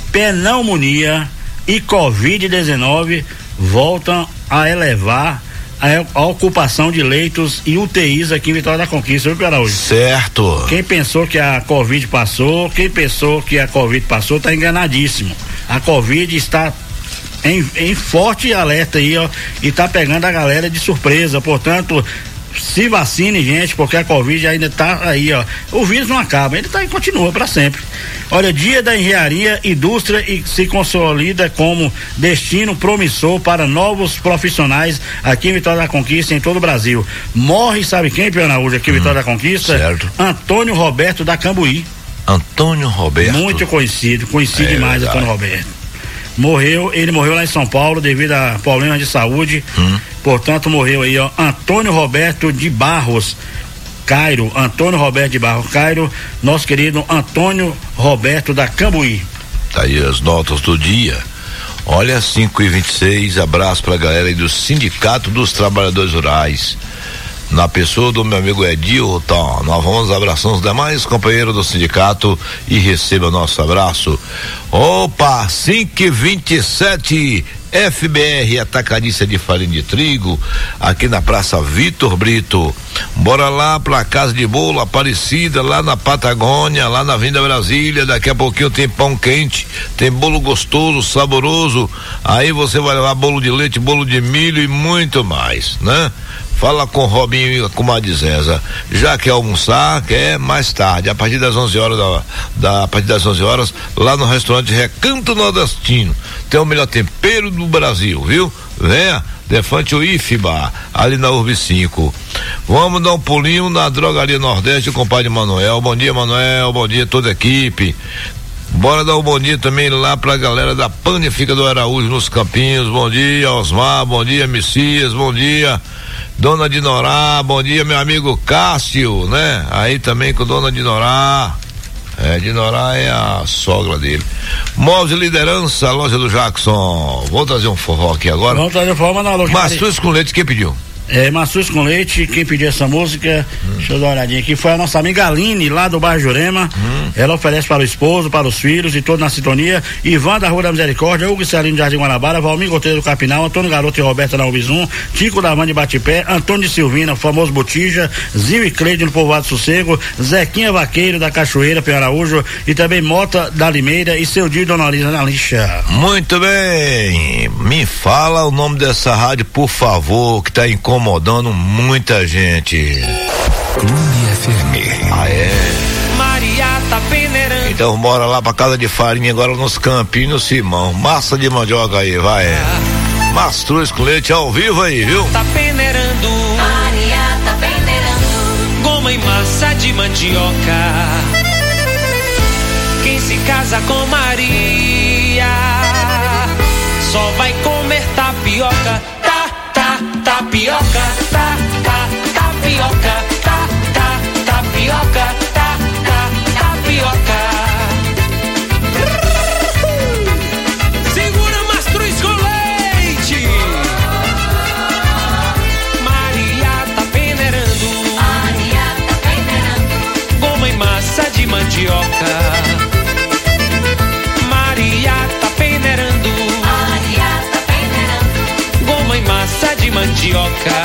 pneumonia e covid dezenove voltam a elevar a, a ocupação de leitos e U T Is aqui em Vitória da Conquista, viu, Araújo? Certo. Quem pensou que a Covid passou, quem pensou que a Covid passou, tá enganadíssimo. A Covid está em, em forte alerta aí, ó, e tá pegando a galera de surpresa, portanto, se vacine, gente, porque a Covid ainda tá aí, ó. O vírus não acaba, ele tá e continua para sempre. Olha, dia da engenharia, indústria e se consolida como destino promissor para novos profissionais aqui em Vitória da Conquista, em todo o Brasil. Morre, sabe quem, Pio Araújo, aqui em hum, Vitória da Conquista? Certo. Antônio Roberto da Cambuí. Antônio Roberto. Muito conhecido, conhecido é, demais, verdade. Antônio Roberto. Morreu, ele morreu lá em São Paulo devido a problemas de saúde. Hum. Portanto, morreu aí, ó, Antônio Roberto de Barros Cairo, Antônio Roberto de Barros Cairo, nosso querido Antônio Roberto da Cambuí. Tá aí as notas do dia. Olha, cinco e vinte e seis, abraço pra galera aí do Sindicato dos Trabalhadores Rurais. Na pessoa do meu amigo Edilton, nós vamos abraçar os demais companheiros do sindicato e receba nosso abraço. Opa, cinco e vinte e sete, F B R Atacadista de Farinha de Trigo, aqui na Praça Vitor Brito. Bora lá pra Casa de Bolo Aparecida, lá na Patagônia, lá na Avenida Brasília. Daqui a pouquinho tem pão quente, tem bolo gostoso, saboroso. Aí você vai levar bolo de leite, bolo de milho e muito mais, né? Fala com o Robinho e com a Zeza. Já quer almoçar, quer mais tarde, a partir das onze horas da, da a partir das onze horas, lá no restaurante Recanto Nordestino. Tem o melhor tempero do Brasil, viu? Venha, Defante o I F B A, ali na Urb cinco. Vamos dar um pulinho na Drogaria Nordeste, o compadre Manuel. Bom dia, Manuel. Bom dia, toda a equipe. Bora dar um bom dia também lá pra galera da Panifica do Araújo nos Campinhos. Bom dia, Osmar, bom dia, Messias, bom dia, Dona Dinorá, bom dia, meu amigo Cássio, né? Aí também com Dona Dinorá. É, Dinorá é a sogra dele. Móveis de Liderança, loja do Jackson. Vou trazer um forró aqui agora. Vamos trazer um forró, mas na loja. Mastruz com leite, quem pediu? É, Mastruz com leite, quem pediu essa música, hum. deixa eu dar uma olhadinha aqui, foi a nossa amiga Aline, lá do bairro Jurema. Hum. Ela oferece para o esposo, para os filhos e todos na sintonia. Ivan da Rua da Misericórdia, Hugo Celino de Jardim Guanabara, Valmir Goteiro do Capinal, Antônio Garoto e Roberta na Ubizum, Tico da Van de Batipé, Antônio de Silvina, famoso Botija, Zil e Cleide no Povoado Sossego, Zequinha Vaqueiro da Cachoeira, Pio Araújo e também Mota da Limeira e seu Dio e Dona Lisa na Lixa. Muito bem, me fala o nome dessa rádio, por favor, que tá incomodando muita gente. Clube F M. Ah, é? Maria tá peneirando. Então bora lá pra casa de farinha agora nos Campinhos, Simão. Massa de mandioca aí, vai. Mastruz com leite ao vivo aí, viu? Tá peneirando. Maria tá peneirando. Goma e massa de mandioca. Quem se casa com Maria só vai comer tapioca. Tá, tá, tapioca. Tá, tá, tapioca. Tá, tá, tapioca. Tá, tá, tapioca. Segura Mastruz com leite. Maria tá peneirando. Maria tá peneirando. Goma e massa de mandioca. Maria tá peneirando. Maria tá peneirando. Goma e massa de mandioca.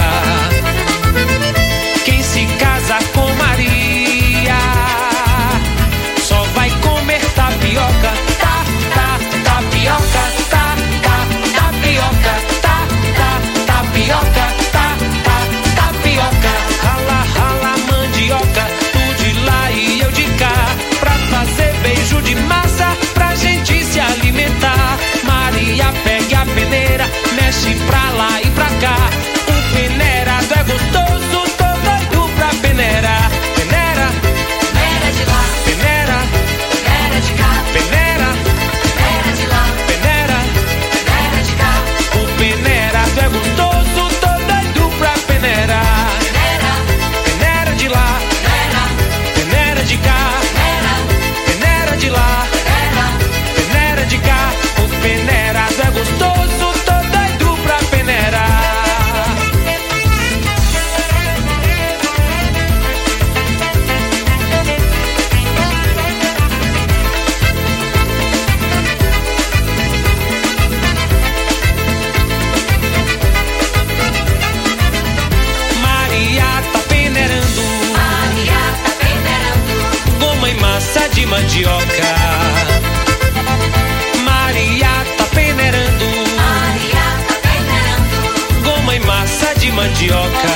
Quem se casa com Maria só vai comer tapioca. Tá, tá, tapioca. Tá, tá, tapioca. Tá, tá, tapioca. Tá, tá, tapioca. Rala, rala mandioca, tu de lá e eu de cá, pra fazer beijo de massa, pra gente se alimentar. Maria pega a peneira, mexe pra lá e pra cá. O peneirado é gostoso, tô doido pra peneirar. Peneira, Peneira de lá, peneira, peneira de cá. peneira, Peneira de lá, peneira. peneira de cá. O peneirado é gostoso, tô doido pra peneirar. Peneira, Peneira de lá, peneira, peneira de cá. peneira, Peneira de lá, peneira. peneira de cá. O peneirado é gostoso, tô doido pra peneirar. Maria tá peneirando. Maria tá peneirando. Goma e massa de mandioca. Maria tá peneirando. Maria tá peneirando. Goma e massa de mandioca.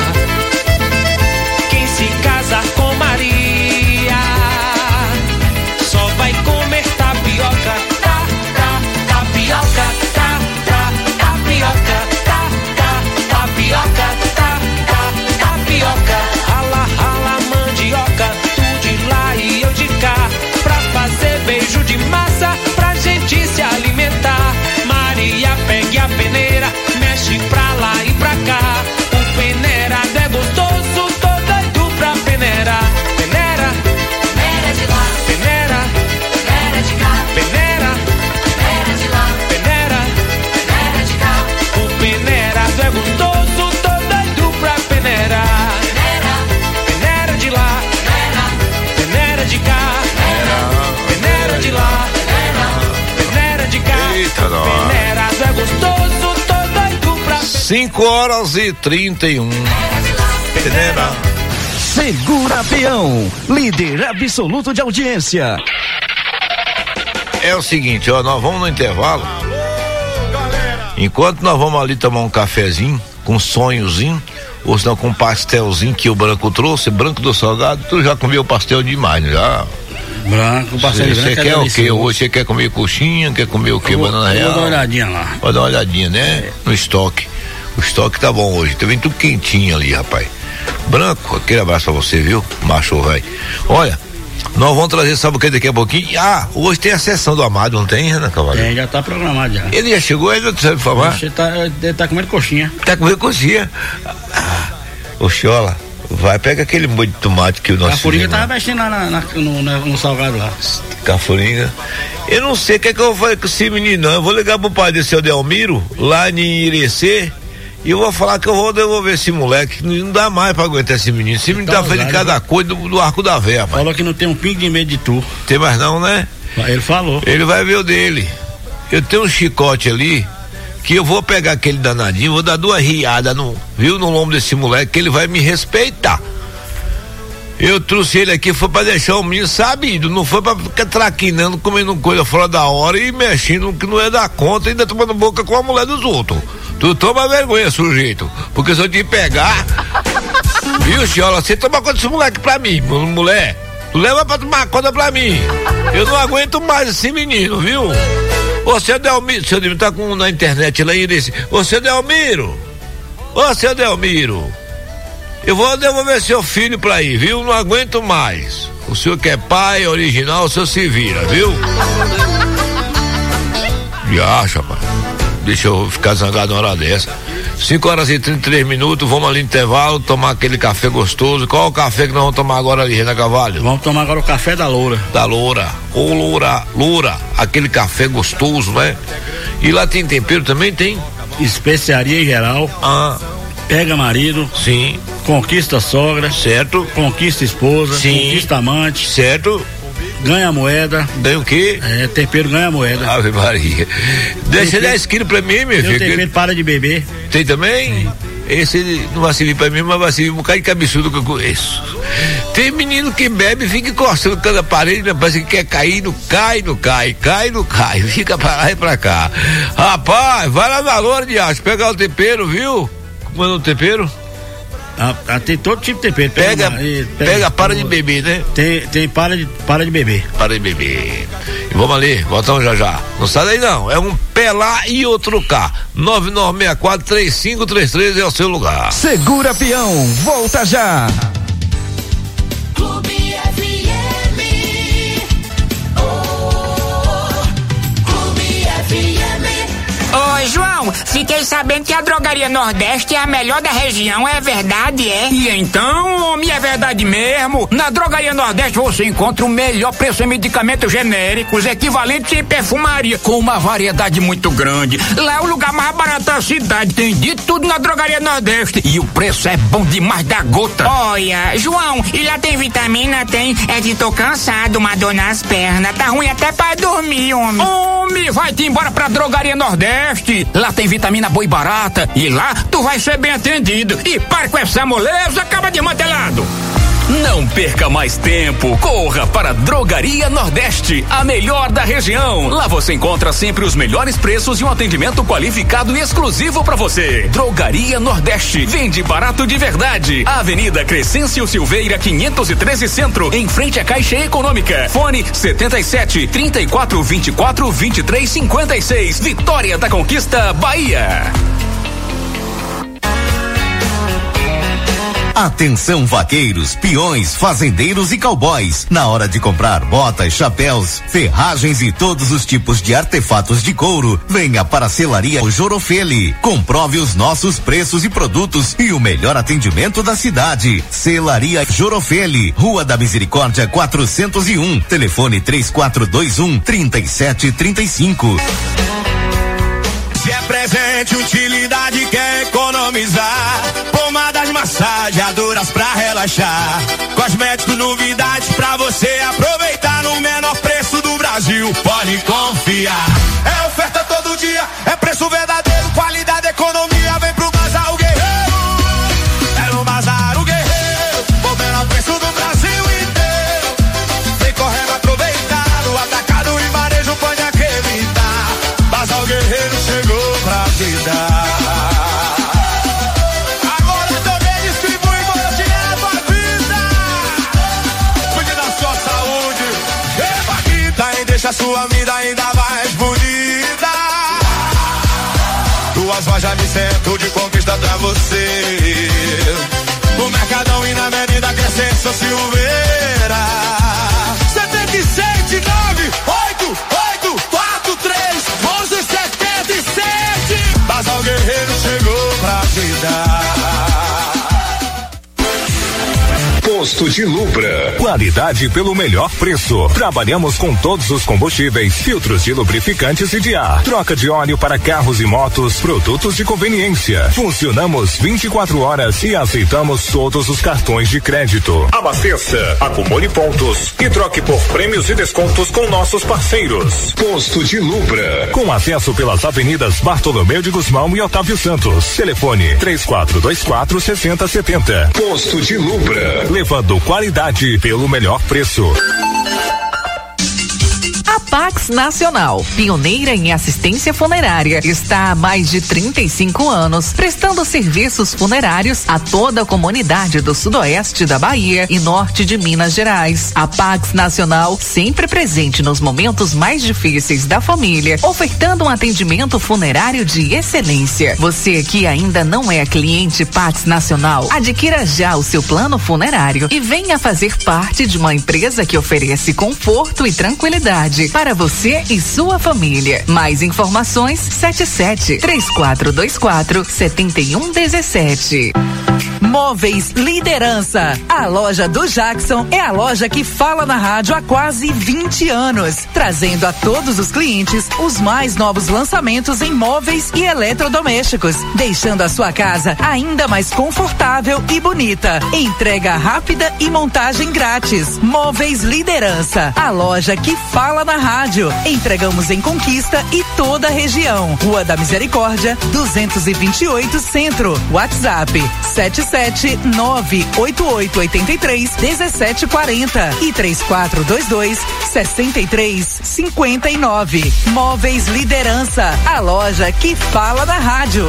Quem se casar com Maria só vai comer tapioca. Tá, tá, tapioca. Tá, tá, tapioca. Tá, tá, tapioca. Tá, tá, tapioca. Rala, rala mandioca, tu de lá e eu de cá, pra fazer beijo de massa, pra gente se alimentar. Maria pegue a peneira, mexe pra lá e pra cá. O peneirado é gostoso, tô doido pra peneirar. Peneira, Peneira de lá, peneira, peneira de cá. peneira, Peneira de lá, peneira. peneira de cá. O peneirado é gostoso, tô doido pra peneirar. Peneira, Peneira de lá, peneira, peneira de cá. Peneira de lá, peneira de cá. Eita, nós. Peneirado é gostoso, tô doido pra cinco horas e trinta e um. Peneira. Segura Peão, líder absoluto de audiência. É o seguinte, ó, nós vamos no intervalo. Enquanto nós vamos ali tomar um cafezinho, com um sonhozinho, ou senão com um pastelzinho que o Branco trouxe, Branco do Salgado, tu já comeu pastel demais, não já? Branco, pastel de branco. Você quer o quê? Hoje você quer comer coxinha, quer comer o quê? Vou, Banana real? Vou dar uma olhadinha lá. Vou dar uma olhadinha, né? É. No estoque. O estoque tá bom hoje, tá vendo tudo quentinho ali, rapaz. Branco, aquele abraço pra você, viu? Macho, velho. Olha, Nós vamos trazer, sabe o que daqui a pouquinho? Ah, hoje tem a sessão do Amado, não tem, Renan Cavalho? Tem, já tá programado já. Ele já chegou, ele não sabe falar? Ele tá, ele tá comendo coxinha. Tá comendo coxinha. Ah, ô Xiola, vai, pega aquele molho de tomate que o nosso... Cafuringa tava mexendo lá na, na, no, na, no salgado lá. Cafuringa. Eu não sei o que é que eu vou fazer com esse menino, não. Eu vou ligar pro pai desse seu Delmiro, lá em Irecê, e eu vou falar que eu vou devolver esse moleque. Não dá mais pra aguentar esse menino. Esse menino tá fazendo cada coisa do, do arco da véia, pai. Falou que não tem um pingo de medo de tu. Tem mais não, né? Ele falou. Ele vai ver o dele. Eu tenho um chicote ali, que eu vou pegar aquele danadinho, vou dar duas riadas no, viu, no lombo desse moleque, que ele vai me respeitar. Eu trouxe ele aqui, foi pra deixar o menino sabido, não foi pra ficar traquinando, comendo coisa fora da hora e mexendo no que não é da conta, ainda tomando boca com a mulher dos outros. Tu toma vergonha, sujeito, porque se eu te pegar, viu, Xiola, você toma conta desse moleque pra mim, mulher, tu leva pra tomar conta pra mim. Eu não aguento mais esse menino, viu? Ô, seu Delmiro, seu Delmiro tá com na internet lá e disse, ô, seu Delmiro, ô, seu Delmiro, eu vou devolver seu filho pra aí, viu? Não aguento mais. O senhor que é pai original, o senhor se vira, viu? E acha, rapaz. Deixa eu ficar zangado uma hora dessa. cinco horas e trinta e três minutos, vamos ali no intervalo, tomar aquele café gostoso. Qual é o café que nós vamos tomar agora ali, Renan Cavalho? Vamos tomar agora o café da Loura. Da Loura. Ô, Loura, Loura, aquele café gostoso, né? E lá tem tempero também, tem? Especiaria em geral. Ah. Pega marido. Sim. Conquista sogra. Certo. Conquista esposa. Sim. Conquista amante. Certo. Ganha moeda. Ganha o quê? É, tempero ganha moeda. Ave Maria. Deixa dez quilos pra mim, meu filho. Tempero para de beber. Tem também? Sim. Esse não vai servir pra mim, mas vai servir um bocado de cabeçudo que eu conheço. Tem menino que bebe e fica encostando cada parede, né? Parece que quer cair, não cai, não cai, cai, não cai, fica pra lá e pra cá. Rapaz, vai lá na Loura de Aço, pegar o tempero, viu? Como é o tempero? Ah, ah, tem todo tipo de tempero. Pega, pega, pega, pega para de beber, né? Tem, tem para de, para de beber. Para de beber. E vamos ali, voltamos já já. Não sai daí não, é um pé lá e outro cá. nove nove seis quatro, três cinco três três é o seu lugar. Segura Peão, volta já. Clube F M. Oh, Clube F M. Ô, João, fiquei sabendo que a Drogaria Nordeste é a melhor da região, é verdade, é? E então, homem, é verdade mesmo. Na Drogaria Nordeste você encontra o melhor preço em medicamentos genéricos, equivalentes em perfumaria, com uma variedade muito grande. Lá é o lugar mais barato da cidade, tem de tudo na Drogaria Nordeste. E o preço é bom demais da gota. Olha, João, e lá tem vitamina? Tem. É que tô cansado, uma dor nas pernas, tá ruim até pra dormir, homem. Homem, vai-te embora pra Drogaria Nordeste. Lá tem vitamina boa e barata. E lá tu vai ser bem atendido. E para com essa moleza, acaba de mantelado. Não perca mais tempo. Corra para a Drogaria Nordeste, a melhor da região. Lá você encontra sempre os melhores preços e um atendimento qualificado e exclusivo para você. Drogaria Nordeste. Vende barato de verdade. Avenida Crescêncio Silveira, quinhentos e treze Centro, em frente à Caixa Econômica. Fone setenta e sete, trinta e quatro, vinte e quatro, vinte e três, cinquenta e seis. Vitória da Conquista, Bahia. Atenção vaqueiros, peões, fazendeiros e cowboys. Na hora de comprar botas, chapéus, ferragens e todos os tipos de artefatos de couro, venha para a Selaria Jorofeli. Comprove os nossos preços e produtos e o melhor atendimento da cidade. Selaria Jorofeli, Rua da Misericórdia quatrocentos e um. Telefone três quatro dois um, três sete três cinco. Se é presente, utilidade, quer economizar. Pomadas, massageadoras pra relaxar. Cosméticos, novidades pra você aproveitar no menor preço do Brasil. Pode confiar. É oferta todo dia, é preço verdadeiro, qualidade, economia. Vem pro Bazar o Guerreiro. É no Bazar o Guerreiro, o menor preço do Brasil inteiro. Vem correndo aproveitar, o atacado e varejo pode acreditar. Bazar o Guerreiro chegou pra te dar. Deixa a sua vida ainda mais bonita. Duas lojas de centro de conquista pra você. No Mercadão e na Avenida Crescêncio Silveira. Posto de Lubra. Qualidade pelo melhor preço. Trabalhamos com todos os combustíveis, filtros de lubrificantes e de ar. Troca de óleo para carros e motos, produtos de conveniência. Funcionamos vinte e quatro horas e aceitamos todos os cartões de crédito. Abasteça, acumule pontos e troque por prêmios e descontos com nossos parceiros. Posto de Lubra. Com acesso pelas avenidas Bartolomeu de Gusmão e Otávio Santos. Telefone três quatro dois quatro, seis zero sete zero. Posto de Lubra. Levando qualidade pelo melhor preço. A Pax Nacional, pioneira em assistência funerária, está há mais de trinta e cinco anos prestando serviços funerários a toda a comunidade do sudoeste da Bahia e norte de Minas Gerais. A Pax Nacional, sempre presente nos momentos mais difíceis da família, ofertando um atendimento funerário de excelência. Você que ainda não é cliente Pax Nacional, adquira já o seu plano funerário e venha fazer parte de uma empresa que oferece conforto e tranquilidade para você e sua família. Mais informações sete sete, três quatro dois quatro, sete um um sete. Móveis Liderança. A loja do Jackson é a loja que fala na rádio há quase vinte anos, trazendo a todos os clientes os mais novos lançamentos em móveis e eletrodomésticos, deixando a sua casa ainda mais confortável e bonita. Entrega rápida e montagem grátis. Móveis Liderança, a loja que fala na rádio. Entregamos em Conquista e toda a região. Rua da Misericórdia, duzentos e vinte e oito Centro. WhatsApp sete sete nove oito oito oito três um sete quatro zero e três quatro dois dois, seis três cinco nove. Móveis Liderança, a loja que fala na rádio.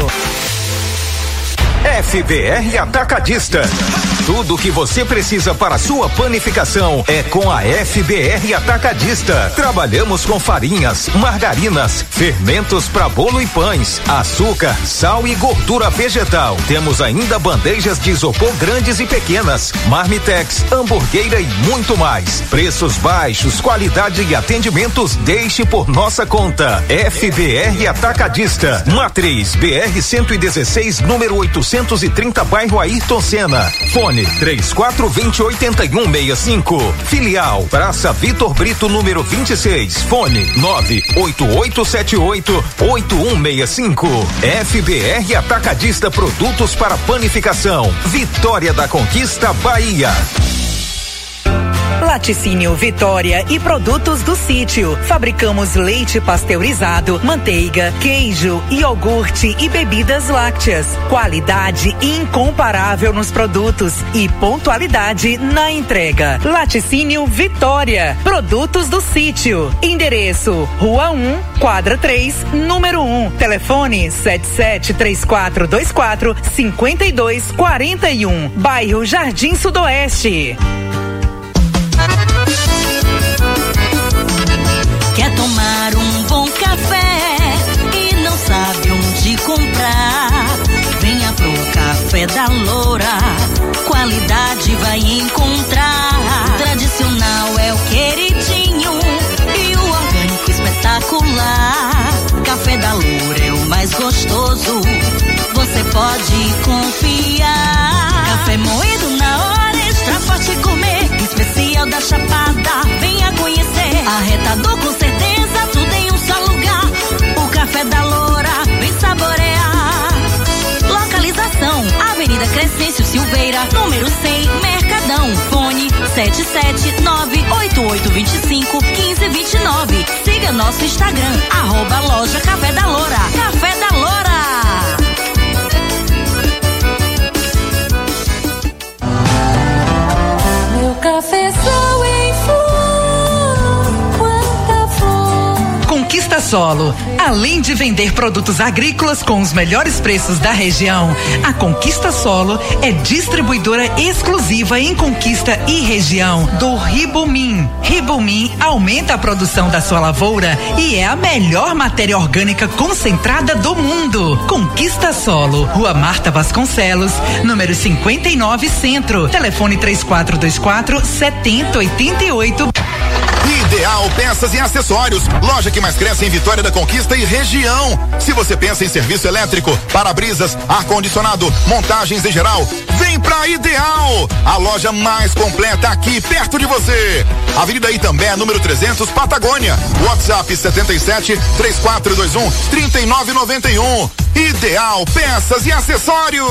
F B R Atacadista. Tudo o que você precisa para sua panificação é com a F B R Atacadista. Trabalhamos com farinhas, margarinas, fermentos para bolo e pães, açúcar, sal e gordura vegetal. Temos ainda bandejas de isopor grandes e pequenas, marmitex, hamburgueira e muito mais. Preços baixos, qualidade e atendimentos, deixe por nossa conta. F B R Atacadista. Matriz B R cento e dezesseis, número oitocentos e trinta, bairro Ayrton Senna. Fone três quatro dois zero, oito um seis cinco. Filial Praça Vitor Brito, número vinte e seis. Fone nove oito oito sete oito, oito um seis cinco. F B R Atacadista, produtos para panificação. Vitória da Conquista, Bahia. Laticínio Vitória e produtos do sítio. Fabricamos leite pasteurizado, manteiga, queijo, iogurte e bebidas lácteas. Qualidade incomparável nos produtos e pontualidade na entrega. Laticínio Vitória, produtos do sítio. Endereço: Rua um, quadra três, número um. Telefone sete sete três quatro dois quatro, cinco dois quatro um. Bairro Jardim Sudoeste. Quer tomar um bom café e não sabe onde comprar? Venha pro Café da Loura, qualidade vai encontrar. Tradicional é o queridinho e o orgânico espetacular. Café da Loura é o mais gostoso, você pode confiar. Café moído na hora, extra forte gourmet, especial da Chapada, venha conhecer. Arretador com certeza, tudo em um só lugar. O Café da Loura, vem saborear. Localização: Avenida Crescêncio Silveira, número cem, Mercadão. Fone sete sete nove oito oito dois cinco um cinco dois nove. Siga nosso Instagram, arroba loja Café da Loura. Café da Loura. Meu cafezão em flor, quanta flor. Conquista Solo. Além de vender produtos agrícolas com os melhores preços da região, a Conquista Solo é distribuidora exclusiva em Conquista e região do Ribumim. Ribumim aumenta a produção da sua lavoura e é a melhor matéria orgânica concentrada do mundo. Conquista Solo, Rua Marta Vasconcelos, número cinquenta e nove Centro. Telefone três quatro dois quatro, sete zero oito oito. Ideal Peças e Acessórios, loja que mais cresce em Vitória da Conquista e região. Se você pensa em serviço elétrico, para-brisas, ar-condicionado, montagens em geral, vem pra Ideal, a loja mais completa aqui perto de você. Avenida Itambé, número trezentos, Patagônia. WhatsApp setenta e sete, três quatro dois um, trinta e nove noventa e um. Ideal Peças e Acessórios.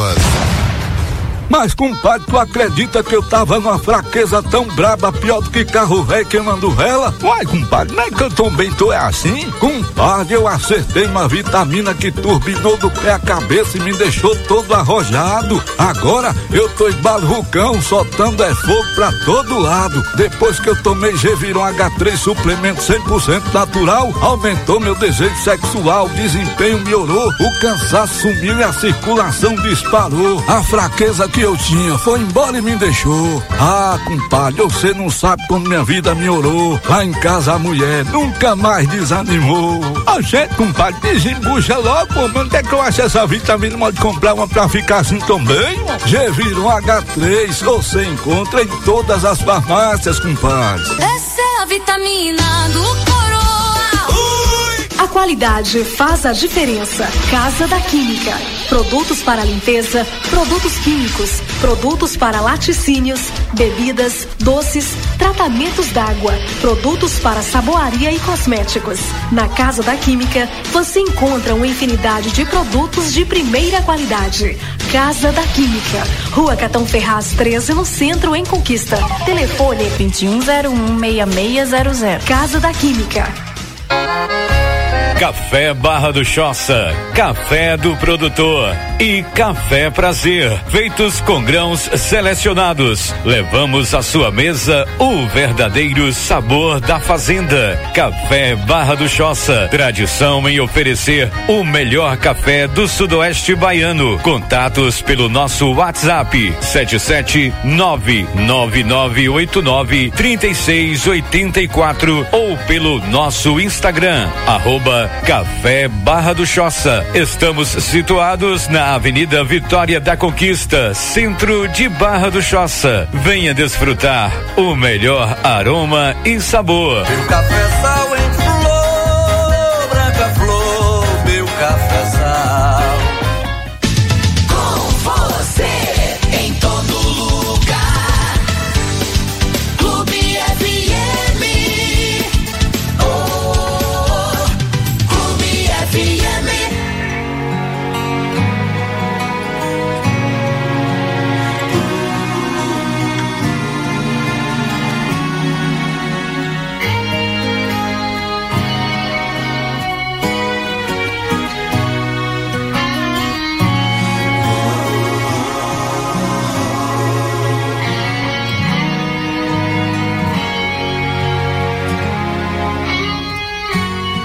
Mas, compadre, tu acredita que eu tava numa fraqueza tão braba, pior do que carro velho queimando vela? Uai, compadre, não é que eu também tô é assim? Compadre, eu acertei uma vitamina que turbinou do pé à cabeça e me deixou todo arrojado. Agora eu tô esbalrucão, soltando é fogo pra todo lado. Depois que eu tomei Geviron H três suplemento cem por cento natural, aumentou meu desejo sexual, o desempenho melhorou, o cansaço sumiu e a circulação disparou. A fraqueza que eu tinha foi embora e me deixou. Ah, compadre, você não sabe como minha vida melhorou. Lá em casa a mulher nunca mais desanimou. A gente, compadre, desembucha logo, pô, mas onde é que eu acho essa vitamina? Pode comprar uma pra ficar assim também? Geviron H três, você encontra em todas as farmácias, compadre. Essa é a vitamina do Coroa. Ui! A qualidade faz a diferença. Casa da Química. Produtos para limpeza, produtos químicos, produtos para laticínios, bebidas, doces, tratamentos d'água, produtos para saboaria e cosméticos. Na Casa da Química, você encontra uma infinidade de produtos de primeira qualidade. Casa da Química, Rua Catão Ferraz treze, no centro, em Conquista. Telefone vinte e um zero um, seis seis zero zero. Casa da Química. Café Barra do Choça, café do produtor e café prazer, feitos com grãos selecionados. Levamos à sua mesa o verdadeiro sabor da fazenda. Café Barra do Choça, tradição em oferecer o melhor café do sudoeste baiano. Contatos pelo nosso WhatsApp sete sete nove nove nove oito nove três seis oito quatro ou pelo nosso Instagram, arroba Café Barra do Choça. Estamos situados na Avenida Vitória da Conquista, centro de Barra do Choça. Venha desfrutar o melhor aroma e sabor. Tem um café